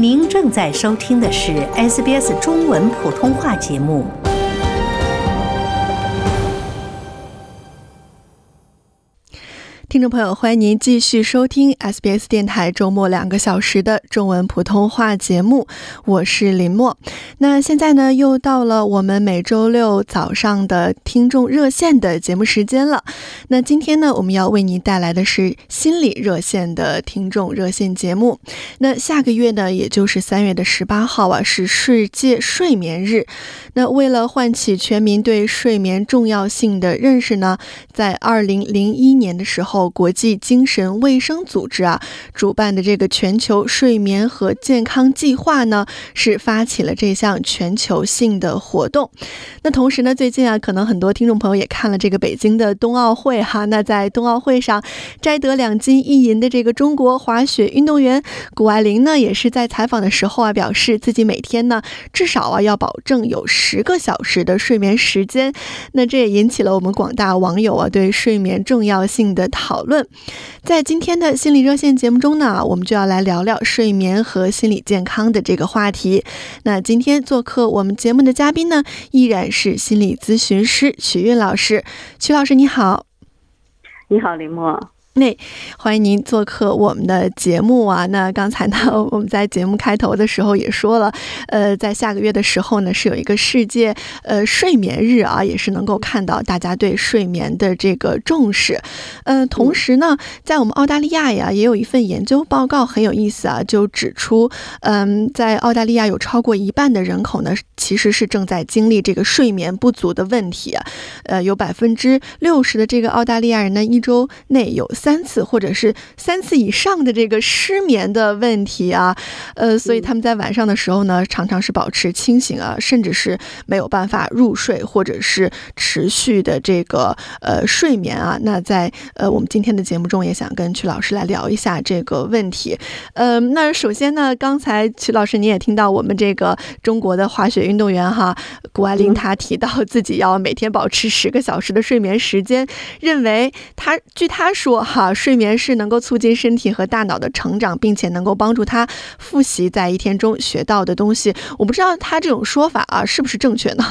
您正在收听的是 SBS 中文普通话节目。 听众朋友，欢迎您继续收听 SBS 电台周末2个小时的中文普通话节目，我是林默。那现在呢，又到了我们每周六早上的听众热线的节目时间了。那今天呢，我们要为您带来的是心理热线的听众热线节目。那下个月呢，也就是3月18号啊，是世界睡眠日。那为了唤起全民对睡眠重要性的认识呢，在2001年的时候，国际精神卫生组织啊主办的这个全球睡眠和健康计划呢，是发起了这项全球性的活动。那同时呢，最近啊，可能很多听众朋友也看了这个北京的冬奥会哈。那在冬奥会上摘得2金1银的这个中国滑雪运动员谷爱凌呢，也是在采访的时候啊，表示自己每天呢至少啊要保证有10个小时的睡眠时间。那这也引起了我们广大网友啊对睡眠重要性的讨论。在今天的心理热线节目中呢，我们就要来聊聊睡眠和心理健康的这个话题。那今天做客我们节目的嘉宾呢，依然是心理咨询师曲韵老师。曲老师你好。 你好，林默。 欢迎您做客我们的节目啊。那刚才呢，我们在节目开头的时候也说了，在下个月的时候呢，是有一个世界睡眠日啊，也是能够看到大家对睡眠的这个重视。同时呢，在我们澳大利亚呀，也有一份研究报告很有意思啊，就指出，在澳大利亚有超过1半的人口呢，其实是正在经历这个睡眠不足的问题啊。有60%的这个澳大利亚人呢，一周内有3次或者是3次以上的这个失眠的问题啊，所以他们在晚上的时候呢，常常是保持清醒啊，甚至是没有办法入睡，或者是持续的这个睡眠啊。那在我们今天的节目中，也想跟曲老师来聊一下这个问题。那首先呢，刚才曲老师你也听到我们这个中国的滑雪运动员哈谷爱凌，她提到自己要每天保持10个小时的睡眠时间，认为据她说睡眠是能够促进身体和大脑的成长，并且能够帮助他复习在一天中学到的东西。我不知道他这种说法啊是不是正确呢？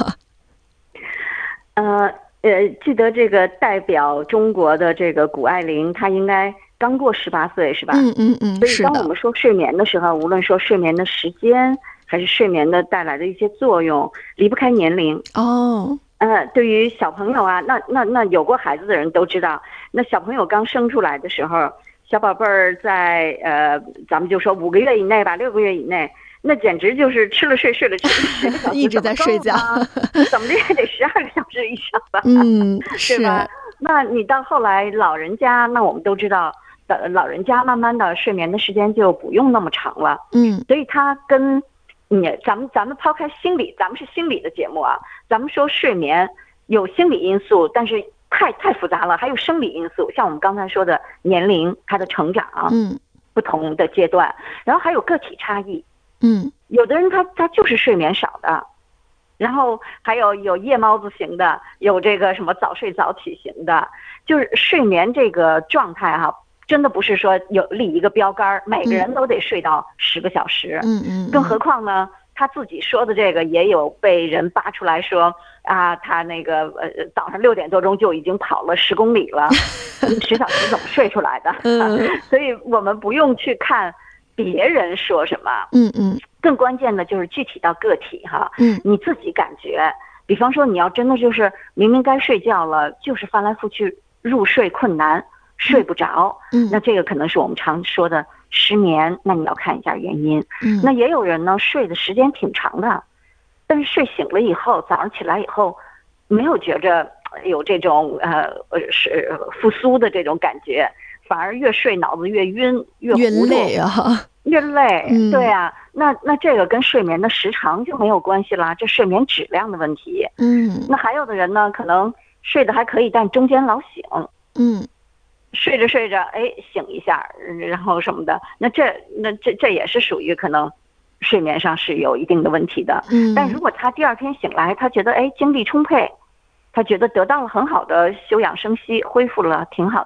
记得这个代表中国的这个谷爱凌，她应该刚过18岁是吧？所以当我们说睡眠的时候，无论说睡眠的时间还是睡眠的带来的一些作用，离不开年龄哦。对于小朋友啊，那有过孩子的人都知道，那小朋友刚生出来的时候，小宝贝儿在咱们就说5个月以内吧，6个月以内，那简直就是吃了睡，睡了吃，10个小时一直在睡觉， 怎么的也得12个小时以上吧？ 是对吧？那你到后来老人家，那我们都知道，老人家慢慢的睡眠的时间就不用那么长了。所以他跟咱们抛开心理，咱们是心理的节目啊。咱们说睡眠有心理因素，但是太复杂了，还有生理因素，像我们刚才说的年龄、他的成长，不同的阶段，然后还有个体差异。有的人他就是睡眠少的，然后还有夜猫子型的，有这个什么早睡早起型的，就是睡眠这个状态真的不是说有立一个标杆，每个人都得睡到10个小时。更何况呢，他自己说的这个也有被人扒出来说啊，他那个早上6点多钟就已经跑了10公里了，10小时怎么睡出来的？所以我们不用去看别人说什么。更关键的就是具体到个体你自己感觉。比方说你要真的就是明明该睡觉了，就是翻来覆去入睡困难，睡不着，那这个可能是我们常说的失眠，那你要看一下原因。那也有人呢，睡的时间挺长的，但是睡醒了以后，早上起来以后，没有觉着有这种是复苏的这种感觉，反而越睡脑子越晕，越累啊， 越累。对啊，那这个跟睡眠的时长就没有关系啦，这睡眠质量的问题。那还有的人呢，可能睡得还可以，但中间老醒。睡着睡着，醒一下，然后什么的，那这也是属于可能睡眠上是有一定的问题的。但如果他第2天醒来，他觉得精力充沛，他觉得得到了很好的休养生息，恢复了挺好的，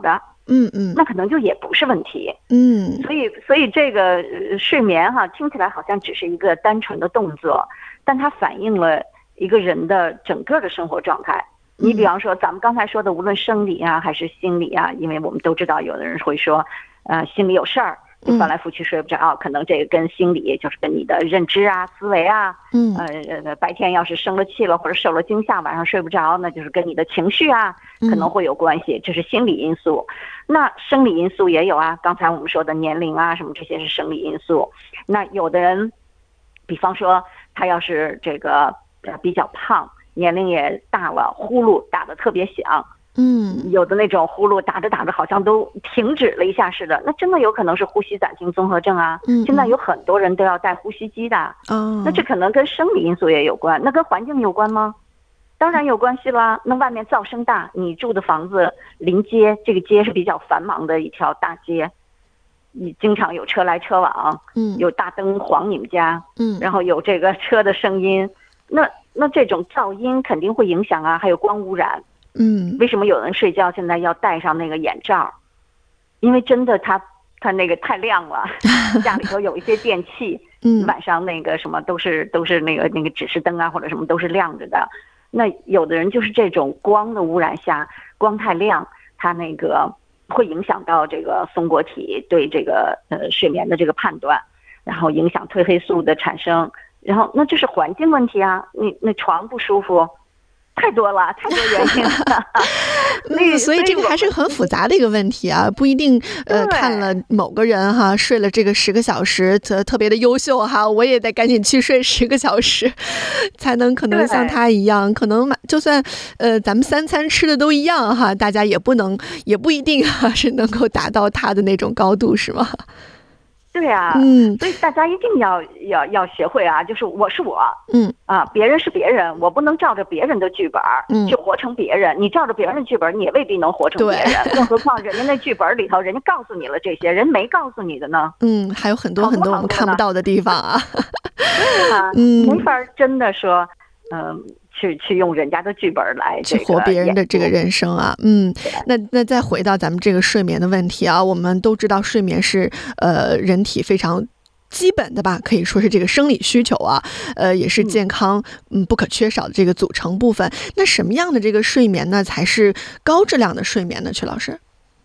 那可能就也不是问题。所以这个睡眠听起来好像只是一个单纯的动作，但它反映了一个人的整个的生活状态。你比方说咱们刚才说的，无论生理还是心理因为我们都知道有的人会说心里有事儿就翻来覆去睡不着，可能这个跟心理就是跟你的认知思维白天要是生了气了或者受了惊吓晚上睡不着，那就是跟你的情绪可能会有关系，这是心理因素。那生理因素也有刚才我们说的年龄什么，这些是生理因素。那有的人比方说他要是这个比较胖，年龄也大了，呼噜打得特别响，有的那种呼噜打着打着好像都停止了一下似的，那真的有可能是呼吸暂停综合症现在有很多人都要戴呼吸机的。那这可能跟生理因素也有关。那跟环境有关吗？当然有关系啦。那外面噪声大，你住的房子临街，这个街是比较繁忙的一条大街，你经常有车来车往，有大灯晃你们家，然后有这个车的声音，那这种噪音肯定会影响还有光污染。为什么有人睡觉现在要戴上那个眼罩？因为真的他那个太亮了，家里头有一些电器，晚上那个什么都是那个指示灯或者什么都是亮着的。那有的人就是这种光的污染下，光太亮，它那个会影响到这个松果体对这个睡眠的这个判断，然后影响褪黑素的产生，然后那这是环境问题你那床不舒服。太多原因了所以这个还是很复杂的一个问题不一定看了某个人睡了这个10个小时特别的优秀我也得赶紧去睡10个小时才能可能像他一样，可能就算咱们3餐吃的都一样大家也不一定是能够达到他的那种高度，是吗？ 对所以大家一定要学会就是我是我，别人是别人，我不能照着别人的剧本去活成别人。你照着别人的剧本，你也未必能活成别人。更何况人家那剧本里头，人家告诉你了这些，人没告诉你的呢。 还有很多很多我们看不到的地方对没法真的说，去用人家的剧本来去活别人的这个人生那再回到咱们这个睡眠的问题我们都知道睡眠是人体非常基本的吧，可以说是这个生理需求也是健康不可缺少的这个组成部分。那什么样的这个睡眠呢才是高质量的睡眠呢？曲老师？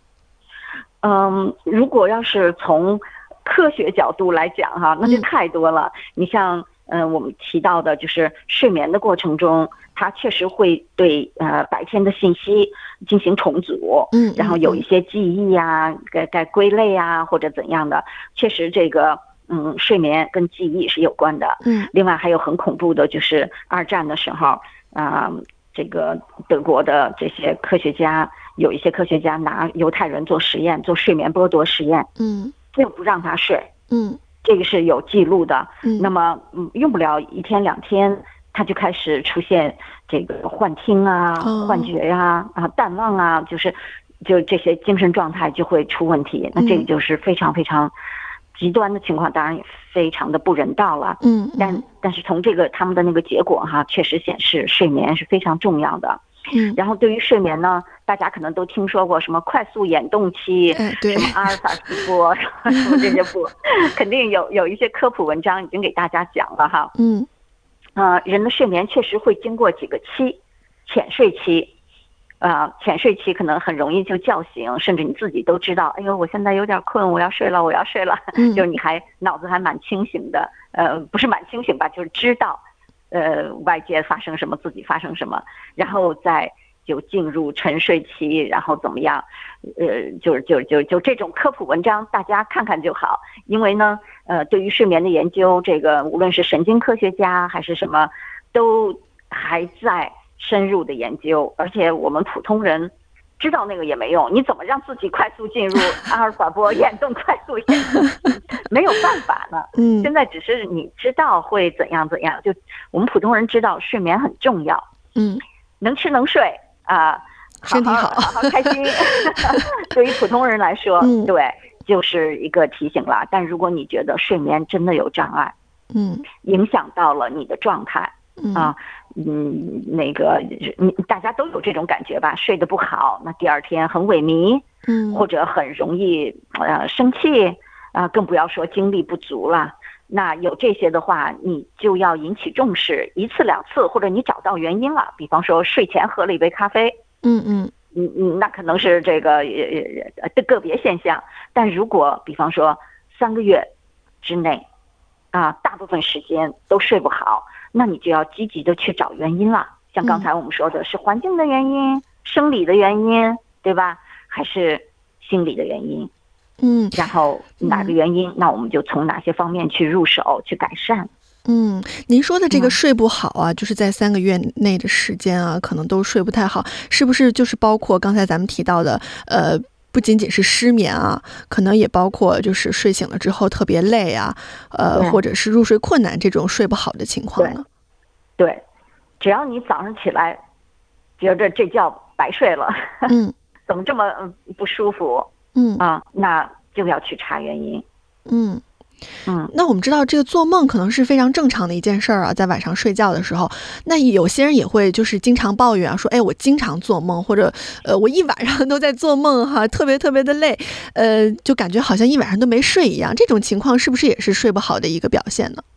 如果要是从科学角度来讲那就太多了。你像我们提到的就是睡眠的过程中，它确实会对白天的信息进行重组，然后有一些记忆该归类或者怎样的，确实这个睡眠跟记忆是有关的。另外还有很恐怖的就是2战的时候这个德国的这些科学家，有一些科学家拿犹太人做实验，做睡眠剥夺实验，就不让他睡，这个是有记录的。那么用不了1天2天，他就开始出现这个幻听幻觉淡忘就这些精神状态就会出问题。那这个就是非常非常极端的情况，当然也非常的不人道了。但是从这个他们的那个结果确实显示睡眠是非常重要的。然后对于睡眠呢，大家可能都听说过什么快速眼动期，什么阿尔法斯波，什么这些波，肯定有一些科普文章已经给大家讲了人的睡眠确实会经过几个期，浅睡期，浅睡期可能很容易就叫醒，甚至你自己都知道，哎呦，我现在有点困，我要睡了，就是你脑子还蛮清醒的，不是蛮清醒吧，就是知道。外界发生什么，自己发生什么，然后再就进入沉睡期，然后怎么样？就这种科普文章，大家看看就好。因为呢，对于睡眠的研究，这个无论是神经科学家还是什么，都还在深入的研究，而且我们普通人知道那个也没用，你怎么让自己快速进入阿尔法波眼动快速眼动没有办法呢。现在只是你知道会怎样，就我们普通人知道睡眠很重要，能吃能睡身体好好开心对于普通人来说，对，就是一个提醒了。但如果你觉得睡眠真的有障碍，影响到了你的状态， 那个大家都有这种感觉吧，睡得不好，那第二天很萎靡，或者很容易生气更不要说精力不足了。那有这些的话，你就要引起重视，一次两次，或者你找到原因了，比方说睡前喝了一杯咖啡，那可能是这个个别现象。但如果比方说3个月之内大部分时间都睡不好，那你就要积极的去找原因了。像刚才我们说的是环境的原因、生理的原因，对吧？还是心理的原因？然后哪个原因，那我们就从哪些方面去入手去改善。 您说的这个睡不好啊，就是在3个月内的时间啊，可能都睡不太好，是不是就是包括刚才咱们提到的不仅仅是失眠啊，可能也包括就是睡醒了之后特别累啊，或者是入睡困难这种睡不好的情况呢？ 对，只要你早上起来觉着这觉白睡了，怎么这么不舒服？那就要去查原因。 那我们知道这个做梦可能是非常正常的一件事儿啊，在晚上睡觉的时候，那有些人也会就是经常抱怨说，我经常做梦，或者我一晚上都在做梦哈，特别特别的累，就感觉好像一晚上都没睡一样。这种情况是不是也是睡不好的一个表现呢？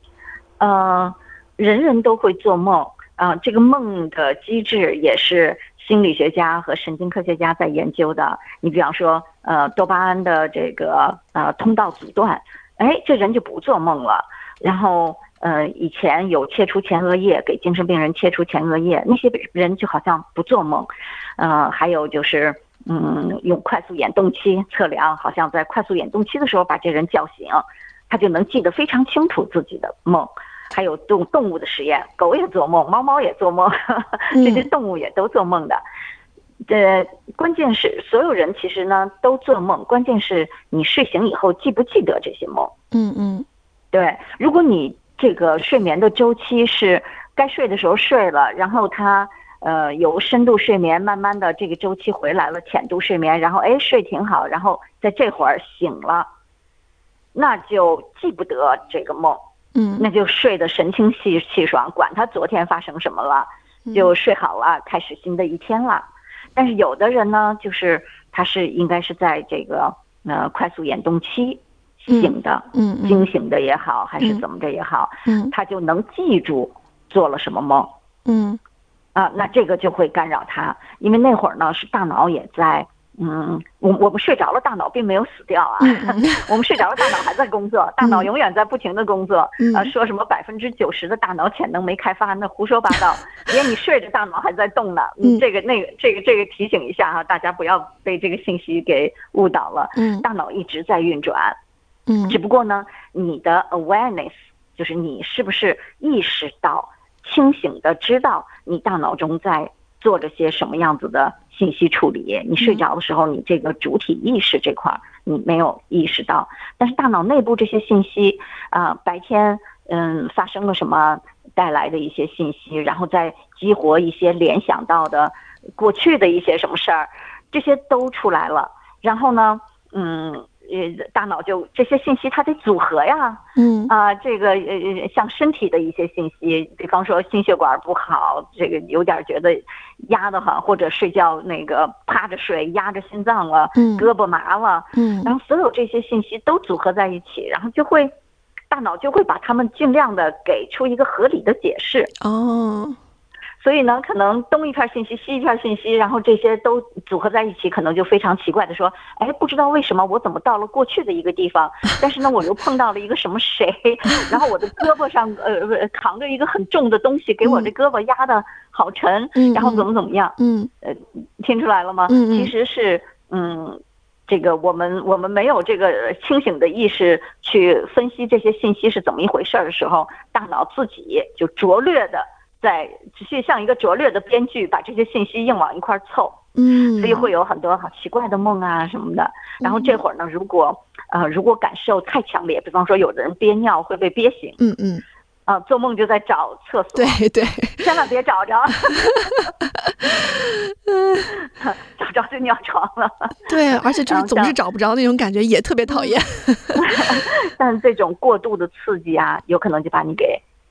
人人都会做梦这个梦的机制也是心理学家和神经科学家在研究的。你比方说多巴胺的这个通道阻断，这人就不做梦了。然后以前有切除前额叶，给精神病人切除前额叶，那些人就好像不做梦。还有就是用快速眼动期测量，好像在快速眼动期的时候把这人叫醒，他就能记得非常清楚自己的梦。还有动物的实验，狗也做梦，猫猫也做梦，这些动物也都做梦的。关键是所有人其实呢都做梦，关键是你睡醒以后记不记得这些梦。对，如果你这个睡眠的周期是该睡的时候睡了，然后它由深度睡眠慢慢的这个周期回来了，浅度睡眠，然后睡挺好，然后在这会儿醒了，那就记不得这个梦。那就睡得神清气爽，管他昨天发生什么了，就睡好了，开始新的一天了。但是有的人呢，就是他是应该是在这个快速眼动期醒的，惊醒的也好，还是怎么着也好，他就能记住做了什么梦。那这个就会干扰他，因为那会儿呢是大脑也在。我们睡着了，大脑并没有死掉啊。我们睡着了，大脑还在工作，大脑永远在不停的工作。说什么90%的大脑潜能没开发，那胡说八道。因为你睡着，大脑还在动呢。这个提醒一下哈，大家不要被这个信息给误导了。大脑一直在运转。只不过呢，你的 awareness 就是你是不是意识到、清醒的知道你大脑中在做着些什么样子的信息处理。你睡着的时候，你这个主体意识这块你没有意识到，但是大脑内部这些信息白天发生了什么带来的一些信息，然后再激活一些联想到的过去的一些什么事儿，这些都出来了。然后呢大脑就这些信息它得组合呀。这个像身体的一些信息，比方说心血管不好，这个有点觉得压得慌，或者睡觉那个趴着睡压着心脏了，胳膊麻了，然后所有这些信息都组合在一起，然后大脑就会把它们尽量的给出一个合理的解释。所以呢，可能东一片信息西一片信息，然后这些都组合在一起，可能就非常奇怪的说，不知道为什么我怎么到了过去的一个地方，但是呢我又碰到了一个什么谁，然后我的胳膊上扛着一个很重的东西，给我这胳膊压得好沉，然后怎么样，听出来了吗？其实是这个我们没有这个清醒的意识去分析这些信息是怎么一回事的时候，大脑自己就拙劣的只是像一个拙劣的编剧，把这些信息硬往一块凑，所以会有很多好奇怪的梦啊什么的。然后这会儿呢，如果感受太强烈，比方说有的人憋尿会被憋醒，做梦就在找厕所， 对， 千万别找着，找着就尿床了。 对，而且就是总是找不着那种感觉，也特别讨厌。 但这种过度的刺激啊，有可能就把你给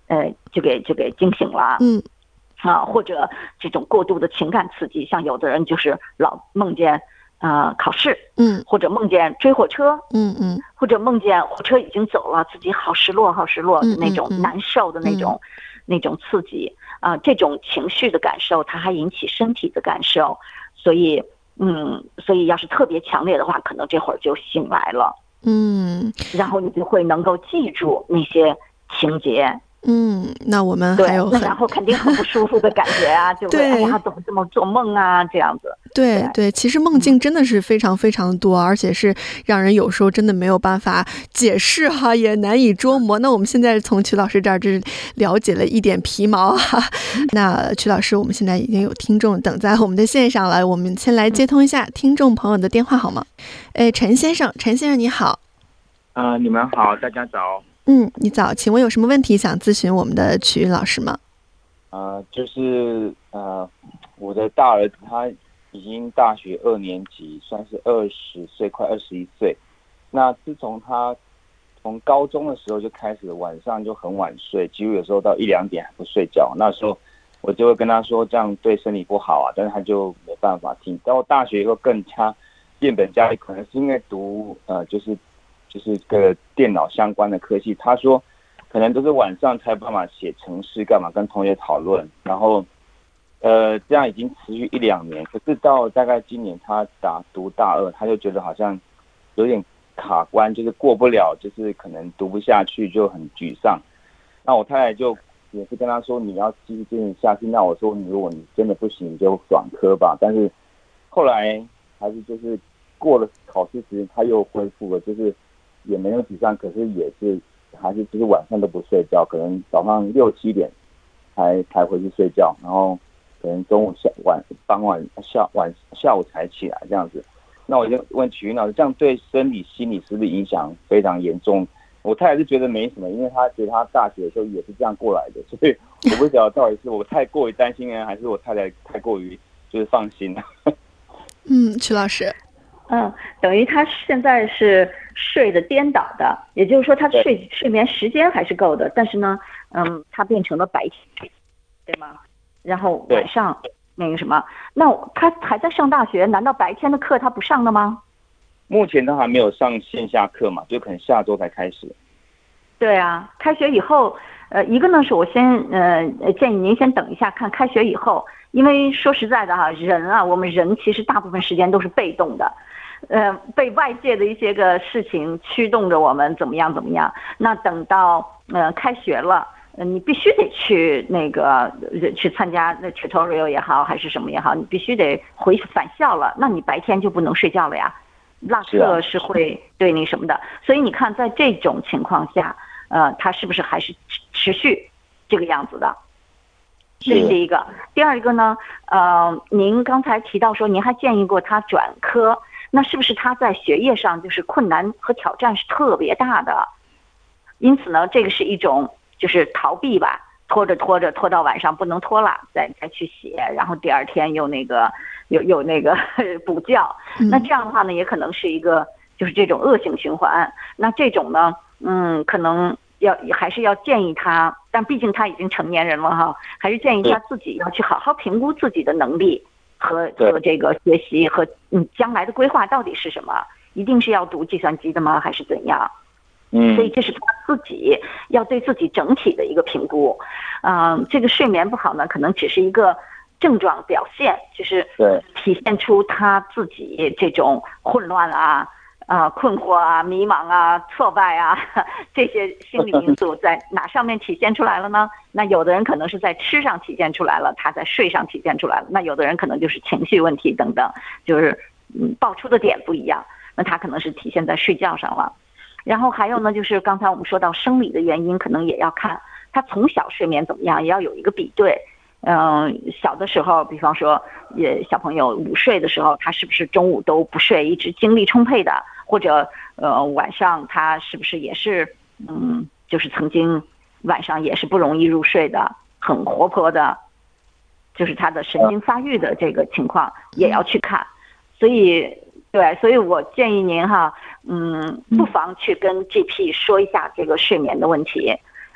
就给惊醒了。或者这种过度的情感刺激，像有的人就是老梦见考试，或者梦见追火车，或者梦见火车已经走了，自己好失落的那种难受的那种刺激这种情绪的感受，它还引起身体的感受，所以要是特别强烈的话，可能这会儿就醒来了，然后你就会能够记住那些情节。 那我们还有然后肯定很不舒服的感觉啊，就会哎呀，怎么这么做梦啊，这样子。 对，其实梦境真的是非常非常多，而且是让人有时候真的没有办法解释也难以捉摸。那我们现在从曲老师这儿就是了解了一点皮毛那曲老师，我们现在已经有听众等在我们的线上了，我们先来接通一下听众朋友的电话好吗？陈先生你好。 你们好，大家早。 你早，请问有什么问题想咨询我们的曲老师吗？ 就是我的大儿子他已经大学2年级，算是20岁，快21岁。那自从他从高中的时候就开始晚上就很晚睡，几乎有时候到1-2点还不睡觉。那时候我就会跟他说这样对身体不好啊，但是他就没办法听。到大学以后更加变本加厉，可能是因为读就是个电脑相关的科技，他说可能都是晚上才有办法写程式干嘛，跟同学讨论，然后这样已经持续1-2年。可是到大概今年他读大2，他就觉得好像有点卡关，就是过不了，就是可能读不下去，就很沮丧。那我太太就也是跟他说你要继续坚持下去，那我说如果你真的不行你就转科吧。但是后来还是就是过了考试时间他又恢复了，就是也没有沮丧，可是也是还是就是晚上都不睡觉，可能早上6-7点才回去睡觉，然后可能中午傍晚下午才起来这样子。那我就问曲云老师，这样对生理心理是不是影响非常严重？我太太是觉得没什么，因为她觉得她大学的时候也是这样过来的，所以我不晓得到底是我太过于担心呢，还是我太太太过于就是放心了。 曲老师。 等于他现在是睡的颠倒的，也就是说他睡眠时间还是够的，但是呢，他变成了白天，对吗？然后晚上那个什么，那他还在上大学，难道白天的课他不上了吗？ 目前他还没有上线下课嘛，就可能下周才开始。 对啊，开学以后，一个呢是我先建议您先等一下看开学以后，因为说实在的我们人其实大部分时间都是被动的。被外界的一些个事情驱动着我们怎么样。那等到开学了，你必须得去去参加那 tutorial 也好，还是什么也好，你必须得返校了。那你白天就不能睡觉了呀，落课是会对那什么的。所以你看，在这种情况下，他是不是还是持续这个样子的？这是第一个。第二一个呢，您刚才提到说您还建议过他转科。那是不是他在学业上就是困难和挑战是特别大的？因此呢，这个是一种就是逃避吧，拖到晚上不能拖了，再去写，然后第二天又那个补觉。那这样的话呢，也可能是一个就是这种恶性循环。那这种呢，可能还是要建议他，但毕竟他已经成年人了还是建议他自己要去好好评估自己的能力。和这个学习和将来的规划到底是什么？一定是要读计算机的吗？还是怎样？所以这是他自己要对自己整体的一个评估。这个睡眠不好呢，可能只是一个症状表现，就是体现出他自己这种混乱困惑迷茫挫败这些心理因素在哪上面体现出来了呢？那有的人可能是在吃上体现出来了，他在睡上体现出来了。那有的人可能就是情绪问题等等，就是爆出的点不一样，那他可能是体现在睡觉上了。然后还有呢，就是刚才我们说到生理的原因，可能也要看他从小睡眠怎么样，也要有一个比对。小的时候，比方说小朋友午睡的时候，他是不是中午都不睡，一直精力充沛的？或者晚上他是不是也是就是曾经晚上也是不容易入睡的，很活泼的，就是他的神经发育的这个情况也要去看。所以我建议您不妨去跟 GP 说一下这个睡眠的问题。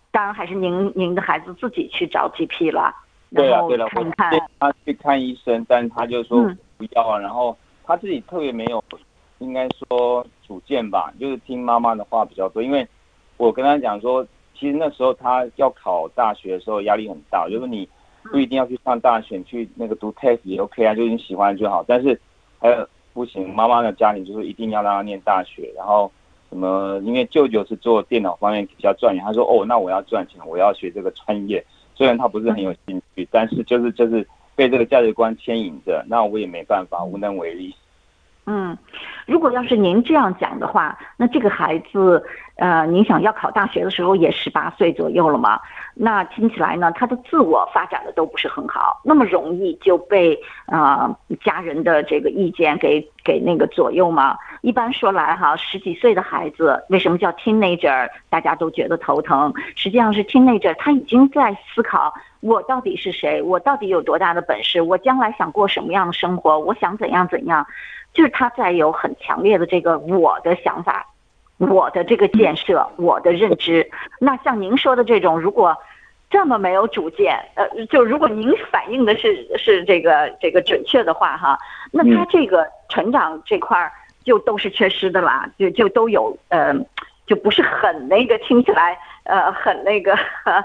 当然还是您的孩子自己去找 GP 了， 对然后了， 看一看。 他去看医生，但他就说不要啊，然后他自己特别没有，应该说主见吧，就是听妈妈的话比较多。因为我跟他讲说，其实那时候他要考大学的时候压力很大，就是你不一定要去上大学，去那个读 test 也 OK 啊，就是你喜欢就好。但是不行，妈妈的家里就是一定要让他念大学，然后什么，因为舅舅是做电脑方面比较赚钱，他说那我要赚钱，我要学这个专业。虽然他不是很有兴趣，但是就是被这个价值观牵引着，那我也没办法，无能为力。 如果要是您这样讲的话，那这个孩子，您想要考大学的时候也18岁左右了嘛？那听起来呢，他的自我发展的都不是很好，那么容易就被家人的这个意见给那个左右吗？一般说来哈，10几岁的孩子为什么叫 teenager？ 大家都觉得头疼，实际上是 teenager 他已经在思考我到底是谁，我到底有多大的本事，我将来想过什么样的生活，我想怎样怎样。就是他在有很强烈的这个我的想法，我的这个建设，我的认知。那像您说的这种，如果这么没有主见，就如果您反映的是这个准确的话哈，那他这个成长这块就都是缺失的啦，就都有就不是很那个听起来很那个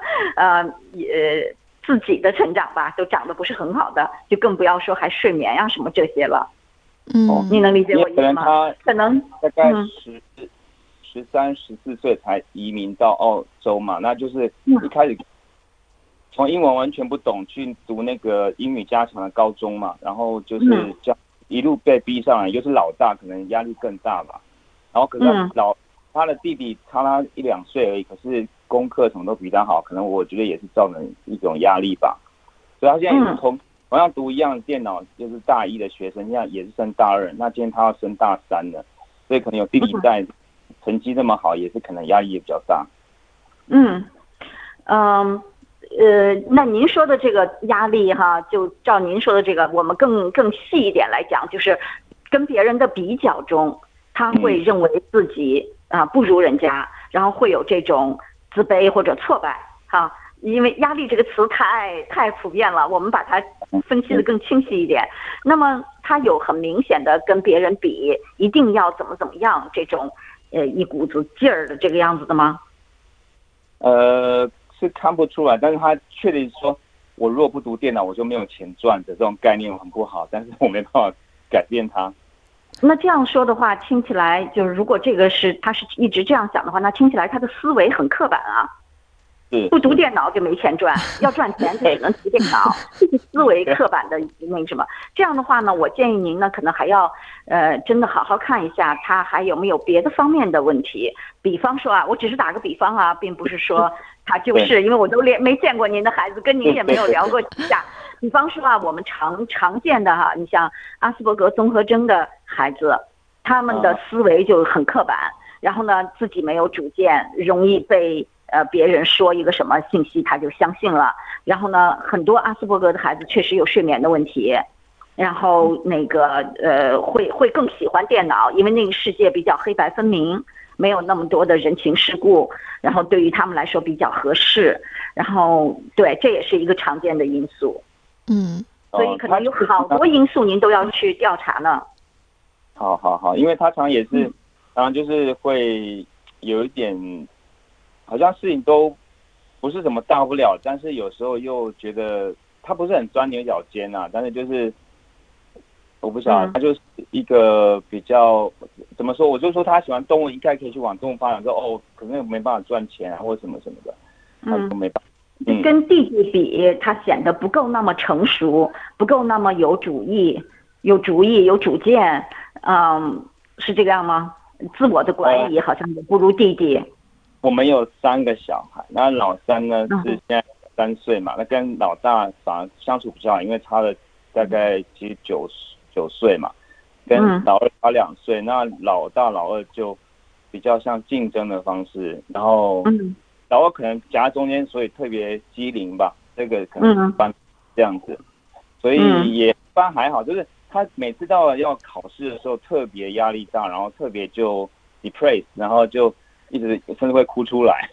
自己的成长吧，都长得不是很好的，就更不要说还睡眠呀什么这些了。你能理解我意思吗？可能大概13、14岁才移民到澳洲嘛，那就是一开始从英文完全不懂，去读那个英语加强的高中嘛，然后就是这样一路被逼上来，又是老大，可能压力更大吧。然后可是他的弟弟差他1、2岁而已，可是功课什么都比他好，可能我觉得也是造成一种压力吧。所以他现在也是同样读一样的电脑，就是大1的学生，现在也是升大2，那今天他要升大3了，所以可能有弟弟在，成绩那么好，也是可能压力也比较大。 那您说的这个压力哈，就照您说的这个，我们更细一点来讲，就是跟别人的比较中，他会认为自己不如人家，然后会有这种自卑或者挫败哈。因为压力这个词太普遍了，我们把它分析的更清晰一点。那么他有很明显的跟别人比，一定要怎么样这种一股子劲儿的这个样子的吗？ 是看不出来，但是他确定说，我如果不读电脑，我就没有钱赚的这种概念很不好，但是我没办法改变它。 那这样说的话，听起来就是如果这个他是一直这样想的话，那听起来他的思维很刻板啊。不读电脑就没钱赚，要赚钱就只能读电脑，这是思维刻板的那什么。这样的话呢，我建议您呢，可能还要真的好好看一下他还有没有别的方面的问题。比方说我只是打个比方啊，并不是说他就是因为我都没见过您的孩子，跟您也没有聊过几下。比方说我们常见的你像阿斯伯格综合征的孩子，他们的思维就很刻板，然后呢自己没有主见，容易被别人说一个什么信息他就相信了，然后呢很多阿斯伯格的孩子确实有睡眠的问题，然后那个会更喜欢电脑，因为那个世界比较黑白分明，没有那么多的人情世故，然后对于他们来说比较合适，然后对，这也是一个常见的因素。所以可能有好多因素您都要去调查呢。 好，因为他常也是就是会有一点好像事情都不是什么大不了，但是有时候又觉得他不是很钻牛角尖但是就是我不晓得，他就是一个比较怎么说，我就说他喜欢动物，应该可以去往动物发展，说可能没办法赚钱或什么什么的，他都没办法。 跟弟弟比，他显得不够那么成熟，不够那么有主意、有主见，是这个样吗？自我的管理好像也不如弟弟。 我们有3个小孩，那老三呢是现在3岁嘛，那跟老大反而相处比较好，因为差了大概其实9岁嘛，跟老二差2岁，那老大老二就比较像竞争的方式，然后老二可能夹中间，所以特别机灵吧，这个可能一般这样子，所以也一般还好，就是他每次到了要考试的时候特别压力大，然后特别就 depressed， 然后就一直甚至会哭出来，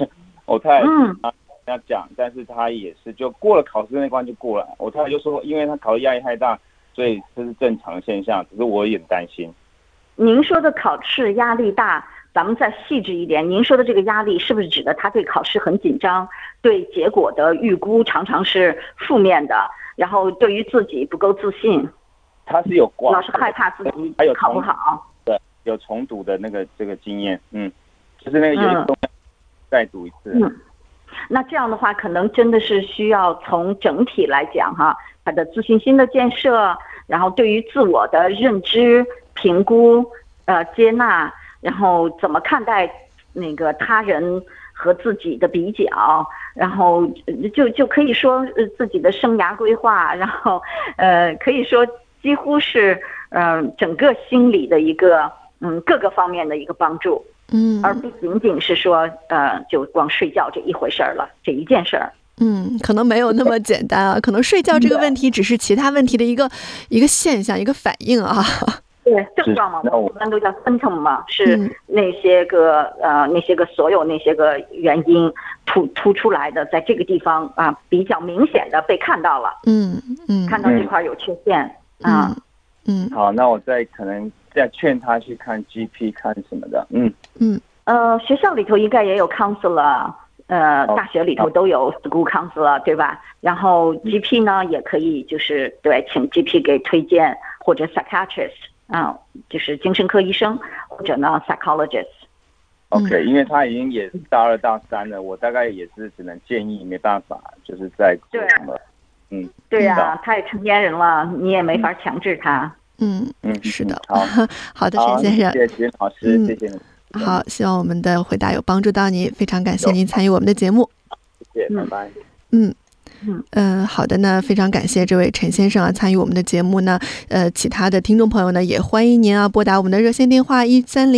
我太太要讲，但是他也是就过了考试那关就过了。我太太就说，因为他考试压力太大，所以这是正常的现象，只是我有点担心。 您说的考试压力大，咱们再细致一点，您说的这个压力是不是指的他对考试很紧张，对结果的预估常常是负面的，然后对于自己不够自信？ 他是有挂， 老是害怕自己考不好。 对，有重读的这个经验，就是那个有一次再读一次。 那这样的话，可能真的是需要从整体来讲哈，他的自信心的建设，然后对于自我的认知、评估、接纳，然后怎么看待那个他人和自己的比较，然后就可以说自己的生涯规划，然后可以说几乎是整个心理的一个各个方面的一个帮助。而不仅仅是说就光睡觉这一回事儿了，这一件事儿。 可能没有那么简单啊，可能睡觉这个问题只是其他问题的一个现象，一个反应啊。 对，症状嘛，我们一般都叫 symptom 嘛，是那些个所有那些个原因突出来的，在这个地方啊比较明显的被看到了。看到这块有缺陷啊。 好，那我可能再劝他去看 GP 看什么的。 学校里头应该也有 counselor， 大学里头都有 school counselor， 对吧？然后 GP 呢也可以就是对，请 GP 给推荐，或者 psychiatrist 就是精神科医生，或者呢 psychologist。OK， 因为他已经也是大2大3了，我大概也是只能建议，没办法，就是在做什么。 对呀，他也成年人了，你也没法强制他。 是的。 好的，陈先生， 谢谢徐老师，谢谢你。 好，希望我们的回答有帮助到您，非常感谢您参与我们的节目。 谢谢，拜拜。 好的呢，非常感谢这位陈先生啊参与我们的节目呢。其他的听众朋友呢，也欢迎您啊拨打我们的热线电话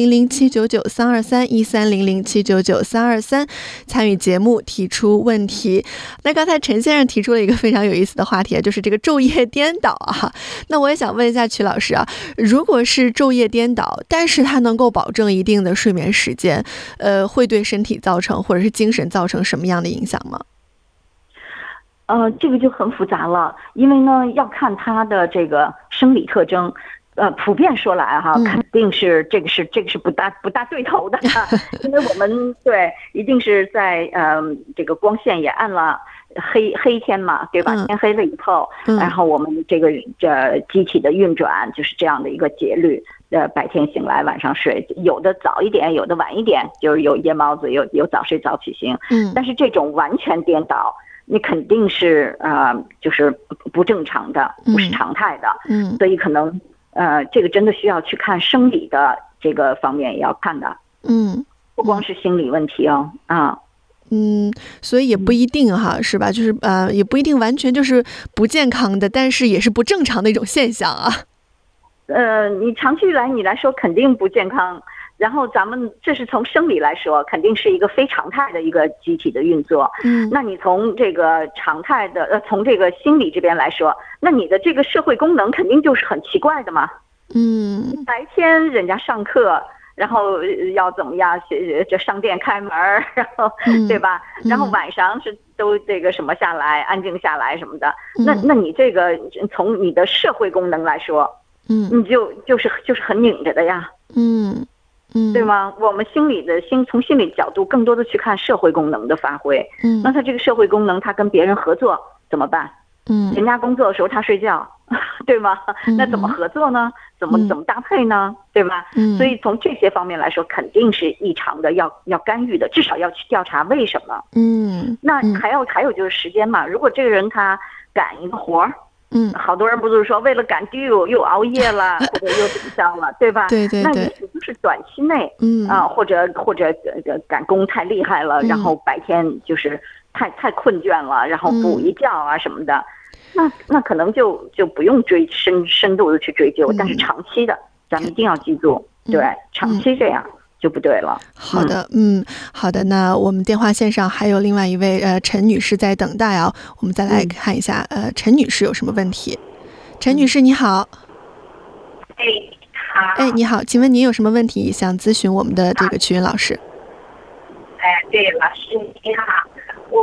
13007993231300799323参与节目提出问题。那刚才陈先生提出了一个非常有意思的话题，就是这个昼夜颠倒啊。那我也想问一下曲老师啊，如果是昼夜颠倒，但是它能够保证一定的睡眠时间，会对身体造成或者是精神造成什么样的影响吗？ 这个就很复杂了，因为呢要看他的这个生理特征，普遍说来哈，肯定是这个是不大对头的，因为我们一定是在这个光线也暗了，黑天嘛，对吧？天黑了以后，然后我们这机体的运转就是这样的一个节律，白天醒来晚上睡，有的早一点，有的晚一点，就是有夜猫子，有早睡早起型，但是这种完全颠倒，你肯定是就是不正常的，不是常态的，所以可能这个真的需要去看生理的这个方面也要看的，不光是心理问题哦， 所以也不一定哈，是吧？就是也不一定完全就是不健康的，但是也是不正常的一种现象啊。 你长期你来说肯定不健康。然后咱们这是从生理来说，肯定是一个非常态的一个机体的运作。那你从这个常态的从这个心理这边来说，那你的这个社会功能肯定就是很奇怪的嘛。白天人家上课，然后要怎么样？这商店开门，然后对吧？然后晚上是都这个什么下来，安静下来什么的。那你这个从你的社会功能来说，你就是很拧着的呀。对吗？我们从心理角度更多的去看社会功能的发挥。那他这个社会功能，他跟别人合作怎么办？人家工作的时候他睡觉，对吗？那怎么合作呢？怎么搭配呢？对吧？所以从这些方面来说，肯定是异常的，要干预的，至少要去调查为什么。那还有就是时间嘛。如果这个人他赶一个活儿。好多人不是说为了赶 due 又熬夜了，或者又怎么着了，对吧？对。那也许就是短期内，或者赶工太厉害了，然后白天就是太困倦了，然后补一觉啊什么的，那可能就不用深度的去追究，但是长期的，咱们一定要记住，对，长期这样。就不对了。 好的，好的。那我们电话线上还有另外一位陈女士在等待啊，我们再来看一下陈女士有什么问题。陈女士你好。 好。 你好，请问您有什么问题想咨询我们的这个曲云老师？ 对，老师你好。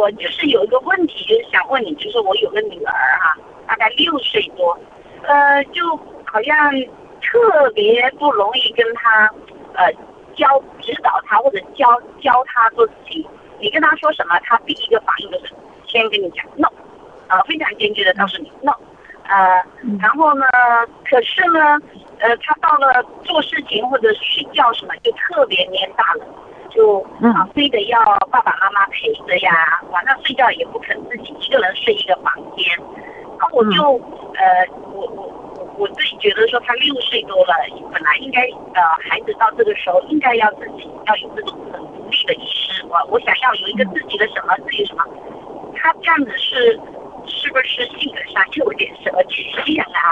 我就是有一个问题，就是想问你，就是我有个女儿哈，大概6岁多，就好像特别不容易跟她指导她或者教她做事情。你跟她说什么，她第一个反应就是先跟你讲 no， 非常坚决的告诉你 no， 然后呢，可是呢，她到了做事情或者睡觉什么就特别黏大人。就非得要爸爸妈妈陪着呀，晚上睡觉也不肯自己一个人睡一个房间。那我就我自己觉得说他6岁多了，本来应该孩子到这个时候应该要自己要有这种很独立的意识。我想要有一个自己的什么自己什么，他这样子是不是性格上有点什么局限啊？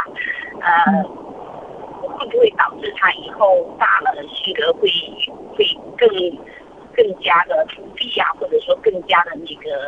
会不会导致他以后大了性格会更加的独立啊，或者说更加的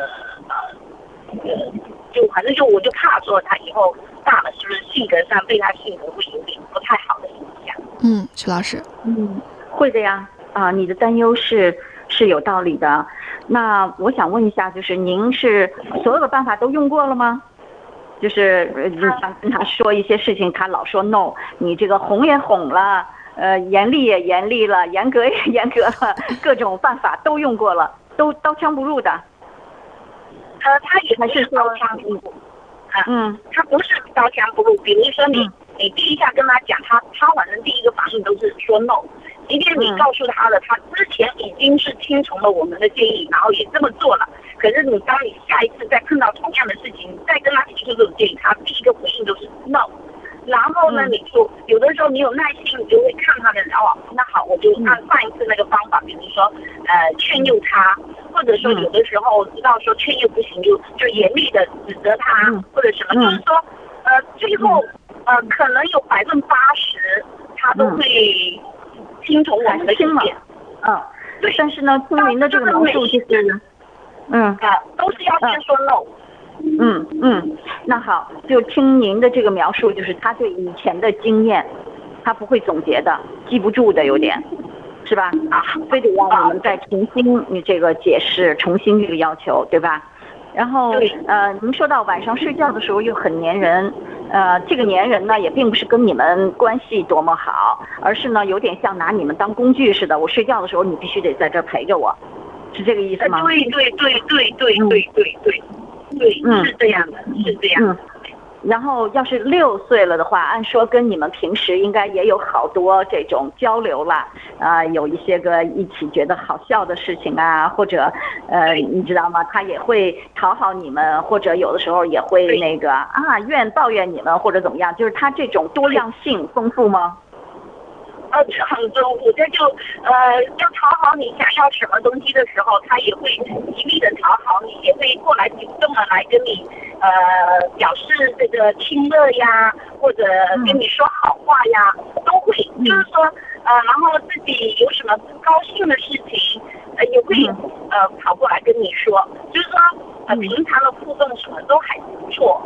就反正我就怕说他以后大了是不是性格上对他性格会有点不太好的影响。 徐老师， 会的呀，你的担忧是有道理的。那我想问一下，就是您是所有的办法都用过了吗？就是想跟他说一些事情，他老说 no， 你这个哄也哄了，严厉也严厉了，严格也严格了，各种办法都用过了，都刀枪不入的。 他也不是刀枪不入，他不是刀枪不入。比如说你第一下跟他讲，他反正第一个反应都是说 no， 即便你告诉他了，他之前已经是听从了我们的建议，然后也这么做了。可是当你下一次再碰到同样的事情，再跟他提出这种建议，他第一个回应都是 no。然后呢，你就有的时候你有耐心，你就会看他的，那好，我就按上一次那个方法，比如说劝诱他，或者说有的时候知道说劝诱不行，就严厉的指责他，或者什么，就是说最后可能有80%他都会听从我们的意见。 对。但是呢，听您的这个描述就是。 都是要先说 no。 那好，就听您的这个描述，就是他对以前的经验，他不会总结的，记不住的有点，是吧？非得让你们再重新你这个解释，重新这个要求，对吧？然后您说到晚上睡觉的时候又很粘人，这个粘人呢也并不是跟你们关系多么好，而是呢有点像拿你们当工具似的，我睡觉的时候你必须得在这儿陪着我。是这个意思吗？ 对，是这样的，是这样。 然后要是6岁了的话，按说跟你们平时应该也有好多这种交流了，有一些个一起觉得好笑的事情啊，或者你知道吗？他也会讨好你们，或者有的时候也会抱怨你们或者怎么样，就是他这种多样性丰富吗？ 很丰富，这就要讨好你想要什么东西的时候，他也会极力的讨好你，也会过来主动的来跟你表示这个亲热呀，或者跟你说好话呀，都会。就是说然后自己有什么高兴的事情，也会跑过来跟你说。就是说平常的互动什么都还不错。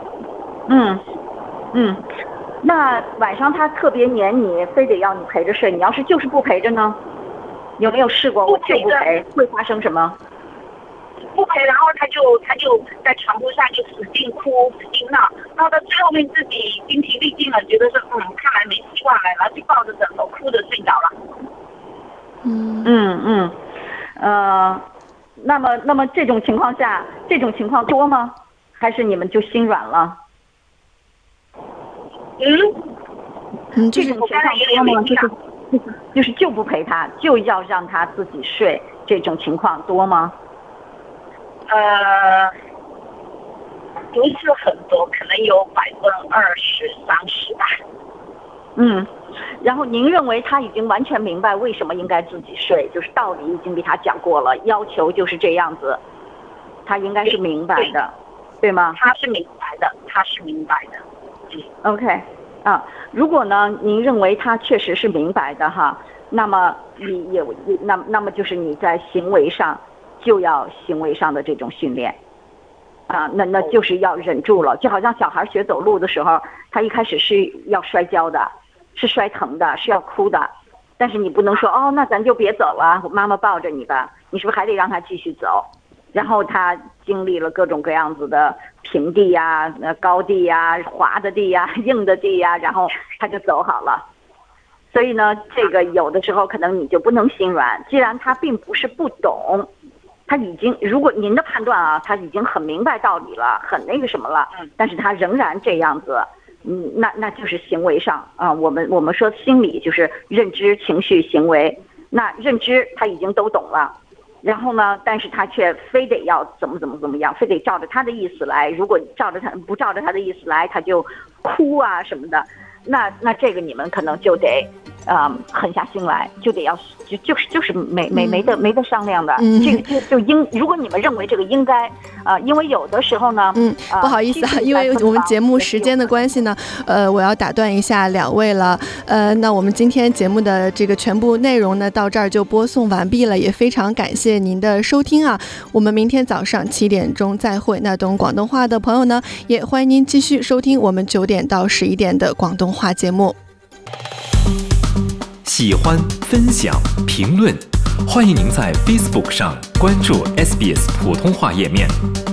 那晚上他特别黏你，非得要你陪着睡，你要是就是不陪着呢？有没有试过我就不陪，会发生什么？ 不陪，然后他就在床铺上就使劲哭使劲闹，闹到最后面自己精疲力尽了，觉得说看来没希望了，然后就抱着枕头哭着睡着了。那么这种情况下，这种情况多吗？还是你们就心软了？这种情况多吗？就是就不陪他，就要让他自己睡，这种情况多吗？ 不是很多，可能有20%-30%吧。 然后您认为他已经完全明白为什么应该自己睡，就是道理已经给他讲过了，要求就是这样子，他应该是明白的，对吗？ 他是明白的。 OK，如果呢，您认为他确实是明白的哈，那么那么就是你在行为上就要行为上的这种训练，那就是要忍住了，就好像小孩学走路的时候，他一开始是要摔跤的，是摔疼的，是要哭的，但是你不能说那咱就别走了，妈妈抱着你吧，你是不是还得让他继续走？ 然后他经历了各种各样子的平地呀、高地呀、滑的地呀、硬的地呀，然后他就走好了。所以呢，这个有的时候可能你就不能心软，既然他并不是不懂，他已经，如果您的判断啊，他已经很明白道理了，很那个什么了，但是他仍然这样子，那就是行为上啊，我们说心理就是认知、情绪、行为。那认知他已经都懂了，然后呢，但是他却非得要怎么样，非得照着他的意思来。如果不照着他的意思来，他就哭啊什么的。那这个你们可能就得狠下心来，就得要就是没得商量的。这个就如果你们认为这个应该因为有的时候呢， 不好意思啊，因为我们节目时间的关系呢，我要打断一下两位了。那我们今天节目的这个全部内容呢，到这儿就播送完毕了，也非常感谢您的收听啊。我们明天早上7点钟再会。那懂广东话的朋友呢，也欢迎您继续收听我们9点到11点的广东话节目。 喜欢、分享、评论，欢迎您在 Facebook 上关注 SBS 普通话页面。